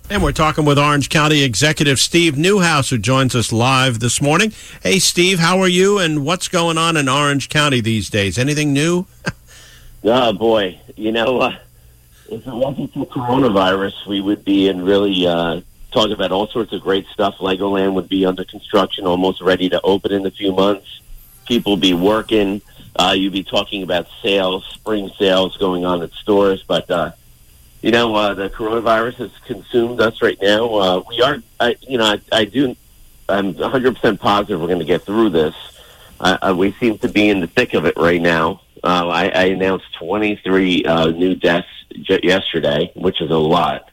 And we're talking with Orange County Executive Steve Newhouse, who joins us live this morning. Hey, Steve, how are you, and what's going on in Orange County these days? Anything new? Oh, boy. If it wasn't for coronavirus, we would be in really talking about all sorts of great stuff. Legoland would be under construction, almost ready to open in a few months. People would be working. You'd be talking about sales, spring sales going on at stores, but the coronavirus has consumed us right now. I'm 100% positive we're going to get through this. We seem to be in the thick of it right now. I announced 23 new deaths yesterday, which is a lot.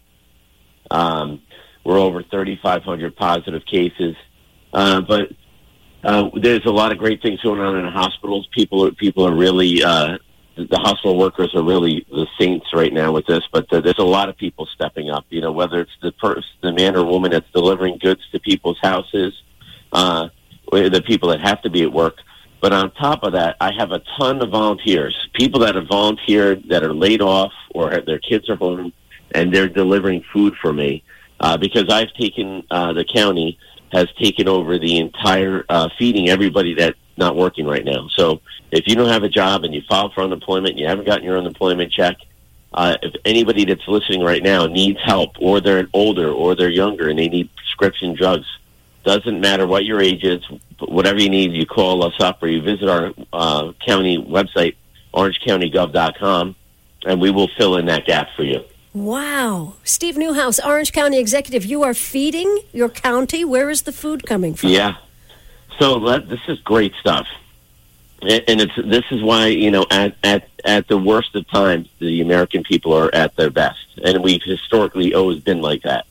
We're over 3,500 positive cases. But there's a lot of great things going on in the hospitals. People are really... the hospital workers are really the saints right now with this, but there's a lot of people stepping up, whether it's the man or woman that's delivering goods to people's houses, or the people that have to be at work. But on top of that, I have a ton of volunteers, people that have volunteered that are laid off or their kids are home, and they're delivering food for me because I've taken, the county has taken over the entire feeding everybody that's not working right now. So if you don't have a job and you filed for unemployment and you haven't gotten your unemployment check, if anybody that's listening right now needs help, or they're older or they're younger and they need prescription drugs, doesn't matter what your age is, whatever you need, you call us up or you visit our county website, orangecountygov.com, and we will fill in that gap for you. Wow. Steve Newhouse, Orange County Executive, you are feeding your county. Where is the food coming from? Yeah. So this is great stuff. And this is why, at the worst of times, the American people are at their best. And we've historically always been like that.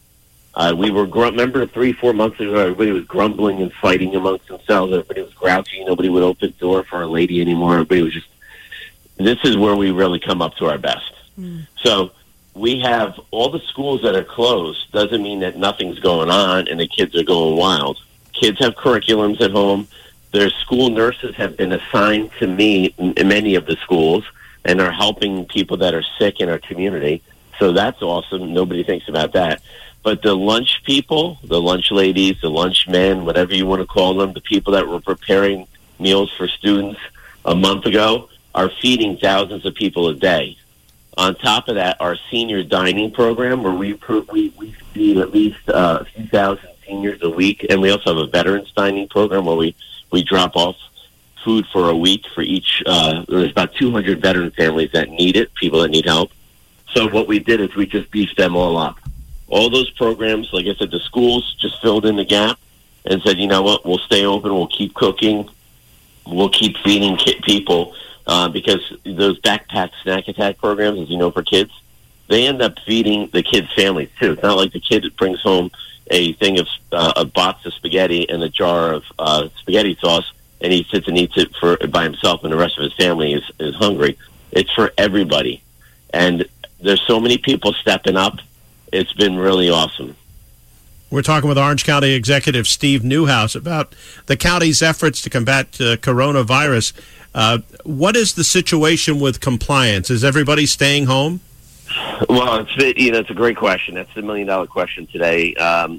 Remember 3-4 months ago, everybody was grumbling and fighting amongst themselves. Everybody was grouchy. Nobody would open the door for a lady anymore. Everybody was this is where we really come up to our best. So we have all the schools that are closed. Doesn't mean that nothing's going on and the kids are going wild. Kids have curriculums at home. Their school nurses have been assigned to me in many of the schools and are helping people that are sick in our community. So that's awesome. Nobody thinks about that. But the lunch people, the lunch ladies, the lunch men, whatever you want to call them, the people that were preparing meals for students a month ago are feeding thousands of people a day. On top of that, our senior dining program, where we feed at least a few thousand seniors a week, and we also have a veterans dining program where we drop off food for a week for each. There's about 200 veteran families that need it, people that need help. So what we did is we just beefed them all up. All those programs, like I said, the schools just filled in the gap and said, you know what, we'll stay open, we'll keep cooking, we'll keep feeding people, because those backpack snack attack programs, as you know, for kids, they end up feeding the kids' families too. It's not like the kid brings home a thing of a box of spaghetti and a jar of spaghetti sauce, and he sits and eats it by himself, and the rest of his family is hungry. It's for everybody, and there's so many people stepping up. It's been really awesome. We're talking with Orange County Executive Steve Newhouse about the county's efforts to combat coronavirus. What is the situation with compliance? Is everybody staying home? Well, it's a great question. That's the $1 million question today.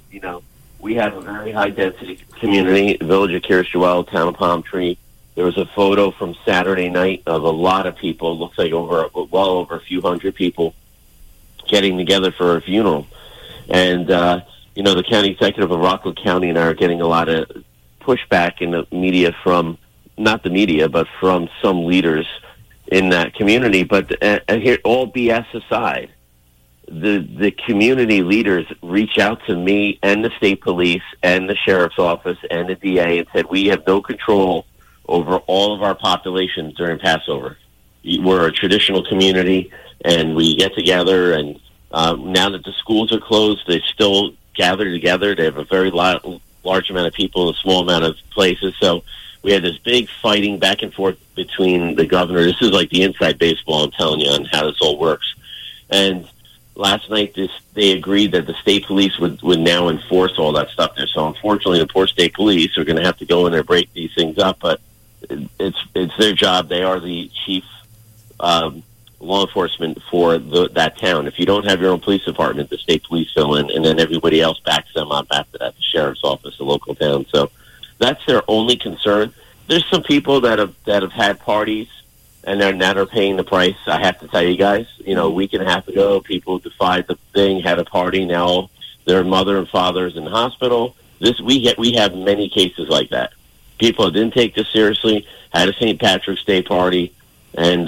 We have a very high density community, the village of Kirschwell, town of Palm Tree. There was a photo from Saturday night of a lot of people. It looks like well over a few hundred people getting together for a funeral. And, the county executive of Rockland County and I are getting a lot of pushback in the media from, not the media, but from some leaders in that community. But here, all BS aside, the community leaders reach out to me and the state police and the sheriff's office and the DA and said, we have no control over all of our populations during Passover. We're a traditional community, and we get together, and now that the schools are closed, they still gather together. They have a very large amount of people in a small amount of places. So we had this big fighting back and forth between the governor. This is like the inside baseball, I'm telling you, on how this all works. And last night, they agreed that the state police would now enforce all that stuff there. So unfortunately, the poor state police are going to have to go in there and break these things up. But it's their job. They are the chief law enforcement for that town. If you don't have your own police department, the state police fill in, and then everybody else backs them up after that, the sheriff's office, the local town. So that's their only concern. There's some people that have had parties, and they're now paying the price. I have to tell you guys, a week and a half ago, people defied the thing, had a party. Now their mother and father is in the hospital. We have many cases like that. People didn't take this seriously, had a St. Patrick's Day party, and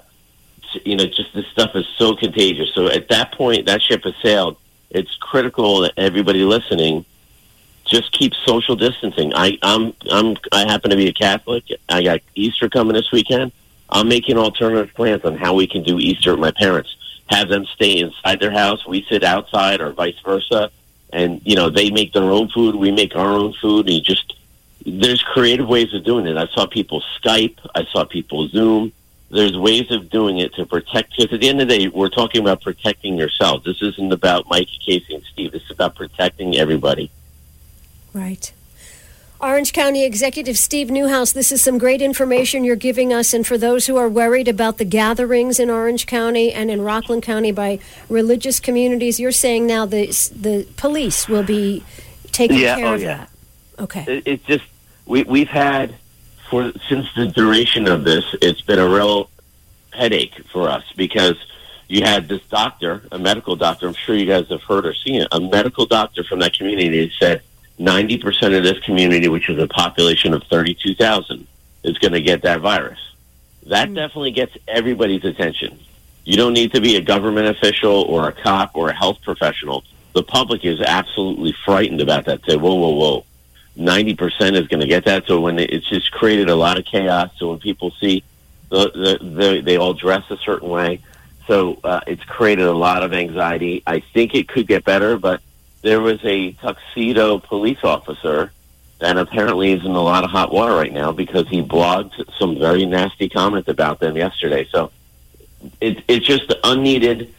just this stuff is so contagious. So at that point, that ship has sailed. It's critical that everybody listening just keep social distancing. I happen to be a Catholic. I got Easter coming this weekend. I'm making alternative plans on how we can do Easter with my parents. Have them stay inside their house. We sit outside, or vice versa. And they make their own food. We make our own food. And there's creative ways of doing it. I saw people Skype. I saw people Zoom. There's ways of doing it to protect. Because at the end of the day, we're talking about protecting yourselves. This isn't about Mike, Casey, and Steve. This is about protecting everybody. Right. Orange County Executive Steve Newhouse, this is some great information you're giving us. And for those who are worried about the gatherings in Orange County and in Rockland County by religious communities, you're saying now the police will be taking care of that. Okay. It's just, we've had, since the duration of this, it's been a real headache for us, because you had this doctor, a medical doctor, I'm sure you guys have heard or seen it, a medical doctor from that community said 90% of this community, which is a population of 32,000, is going to get that virus. That definitely gets everybody's attention. You don't need to be a government official or a cop or a health professional. The public is absolutely frightened about that. Say, whoa. 90% is going to get that. So it's just created a lot of chaos. So when people see they all dress a certain way, so it's created a lot of anxiety. I think it could get better, but there was a tuxedo police officer that apparently is in a lot of hot water right now because he blogged some very nasty comments about them yesterday. So it's just unneeded.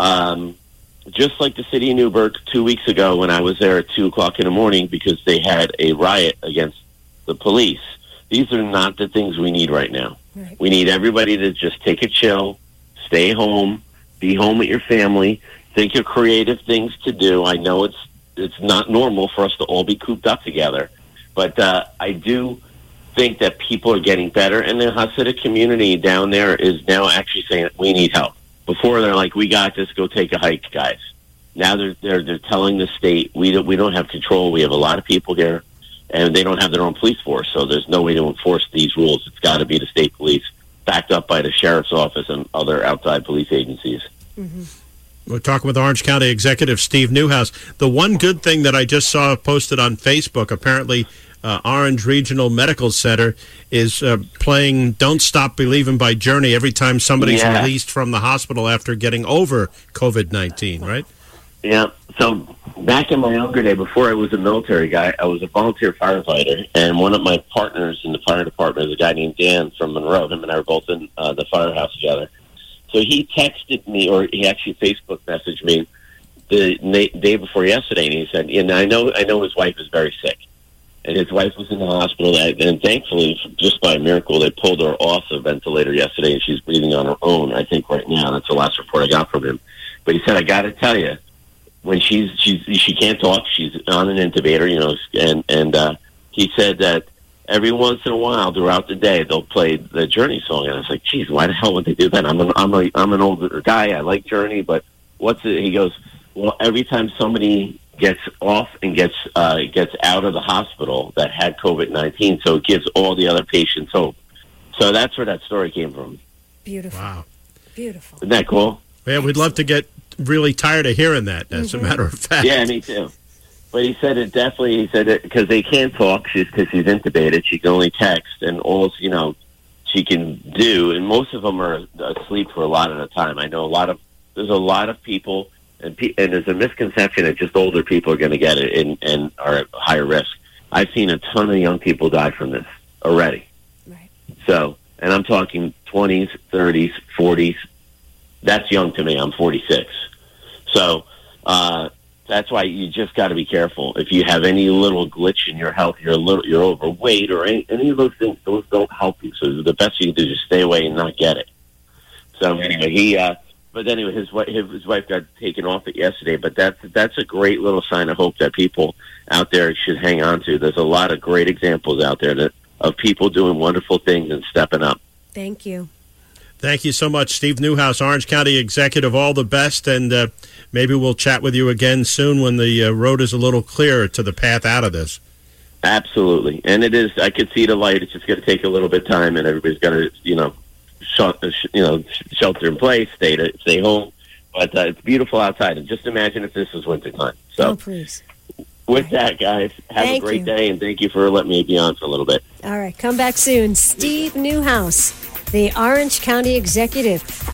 Just like the city of Newburgh 2 weeks ago when I was there at 2 o'clock in the morning because they had a riot against the police. These are not the things we need right now. Right. We need everybody to just take a chill, stay home, be home with your family, think of creative things to do. I know it's not normal for us to all be cooped up together, but I do think that people are getting better, and the Hasidic community down there is now actually saying we need help. Before they're like, we got this, go take a hike, guys. Now they're telling the state we don't have control. We have a lot of people here, and they don't have their own police force, so there's no way to enforce these rules. It's got to be the state police, backed up by the sheriff's office and other outside police agencies. Mm-hmm. We're talking with Orange County Executive Steve Newhouse. The one good thing that I just saw posted on Facebook, apparently Orange Regional Medical Center is playing Don't Stop Believing by Journey every time somebody's released from the hospital after getting over COVID-19, right? Yeah. So back in my younger day, before I was a military guy, I was a volunteer firefighter, and one of my partners in the fire department is a guy named Dan from Monroe. Him and I were both in the firehouse together. So he texted me, or he actually Facebook messaged me the day before yesterday, and he said, and I know his wife is very sick. And his wife was in the hospital, and thankfully, just by a miracle, they pulled her off the ventilator yesterday, and she's breathing on her own, I think, right now. That's the last report I got from him. But he said, I got to tell you, when she can't talk, she's on an intubator, and he said that every once in a while, throughout the day, they'll play the Journey song, and I was like, geez, why the hell would they do that? I'm an older guy, I like Journey, but what's it? He goes, well, every time somebody gets off and gets out of the hospital that had COVID-19, so it gives all the other patients hope. So that's where that story came from. Beautiful. Wow. Beautiful. Isn't that cool? Yeah, we'd love to get really tired of hearing that, as a matter of fact. Yeah, me too. But he said it definitely, he said it because they can't talk, because she's intubated, she can only text, and all, she can do, and most of them are asleep for a lot of the time. I know there's a lot of people, and there's a misconception that just older people are going to get it and are at higher risk. I've seen a ton of young people die from this already. Right. So, and I'm talking 20s, 30s, 40s. That's young to me. I'm 46. So that's why you just got to be careful. If you have any little glitch in your health, you're overweight, or any of those things, those don't help you. So the best you can do is just stay away and not get it. So anyway, but anyway, his wife got taken off it yesterday. But that's a great little sign of hope that people out there should hang on to. There's a lot of great examples out there of people doing wonderful things and stepping up. Thank you. Thank you so much, Steve Newhouse, Orange County Executive. All the best, and maybe we'll chat with you again soon when the road is a little clearer to the path out of this. Absolutely, and it is. I could see the light. It's just going to take a little bit of time, and everybody's going to, shelter in place, stay home. But it's beautiful outside, and just imagine if this was wintertime. So, please. With that, guys, have a great day, and thank you for letting me be on for a little bit. All right, come back soon. Steve Newhouse, the Orange County Executive.